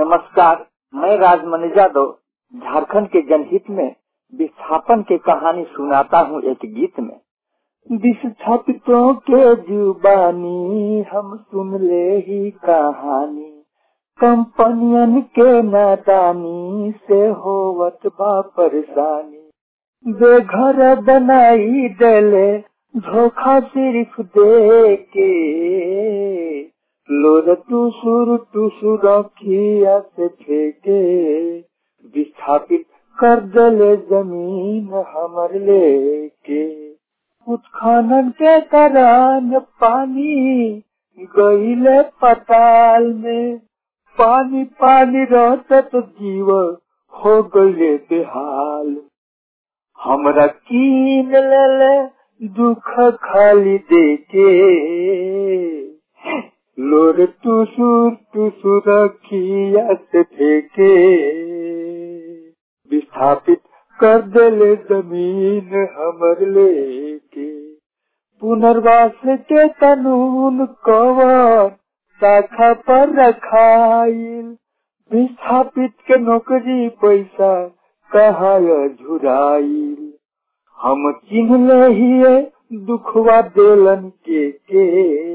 नमस्कार, मैं राजमणि यादव झारखंड के जनहित में विस्थापन की कहानी सुनाता हूँ एक गीत में। विस्थापितों के जुबानी हम सुन ले ही कहानी, कंपनियन के नादानी से होवत बा परेशानी। बेघर बनाई देले धोखा सिर्फ दे के, लोर टूसुर अखिया से फेंके। विस्थापित कर देले जमीन हमर लेके, उत्खनन के कारण पानी गईले पताल में। पानी पानी रहते तो जीव हो गईले बेहाल। हमरा कीन लेले दुख खाली देके, लोर टूसुर अखिया से फेंके। विस्थापित कर देले जमीन हमर लेके। पुनर्वास के कानून कवर शाखा पर रखाइल, विस्थापित के नौकरी पैसा कहाँ झुराइल। हम चिन्हले हिये दुखवा देलन के,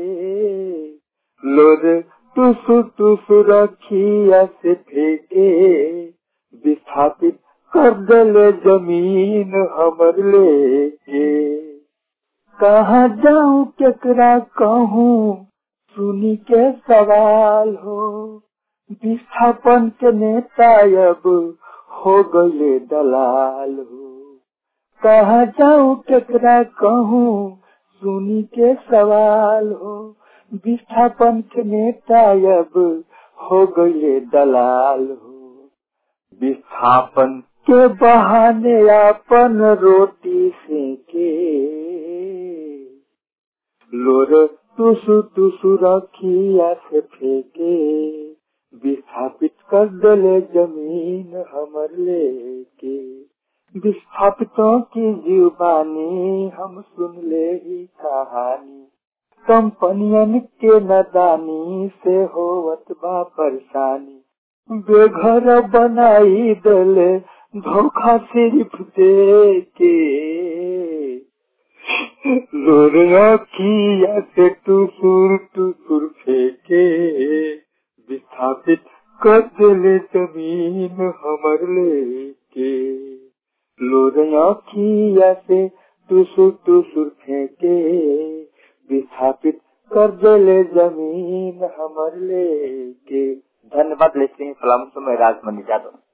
लोर टूसुर अखिया से फेंके। विस्थापित कर देले जमीन हमर लेके। कहाँ जाऊं केकरा कहूँ सुनी के सवाल हो, विस्थापन के नेता अब हो गए दलाल हो। कहाँ जाऊं केकरा कहूँ सुनी के सवाल हो, विस्थापन के नेता अब हो गए दलाल हो। विस्थापन के बहाने अपन रोटी सेके, लोर टूसुर अखिया से फेंके। विस्थापित कर देले जमीन हमर लेके। विस्थापितों की जुबानी हम सुन ले ही कहानी, कंपनियन के नादानी से होवत बा परेशानी। बेघर बनाई देले धोखा सिर्फ दे के, लोर अखिया से टूसुर फेंके। विस्थापित कर देले जमीन हमर लेके, लोर अखिया से टूसुर फेंके। विस्थापित कर देले जमीन हमर लेके। धन्यवाद। लेते हैं सलाम, मैं राजमणि यादव।